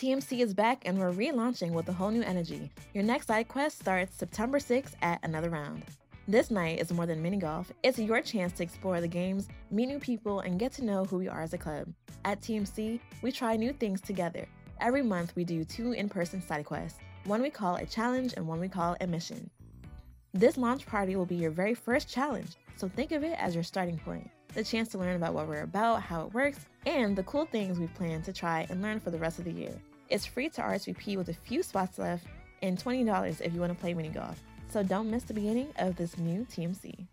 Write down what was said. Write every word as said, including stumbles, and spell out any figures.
T M C is back and we're relaunching with a whole new energy. Your next side quest starts September sixth at Another Round. This night is more than mini golf. It's your chance to explore the games, meet new people, and get to know who we are as a club. At T M C, we try new things together. Every month, we do two in-person side quests. One we call a challenge and one we call a mission. This launch party will be your very first challenge, so think of it as your starting point. The chance to learn about what we're about, how it works, and the cool things we plan to try and learn for the rest of the year. It's free to R S V P with a few spots left and twenty dollars if you want to play mini golf. So don't miss the beginning of this new T M C.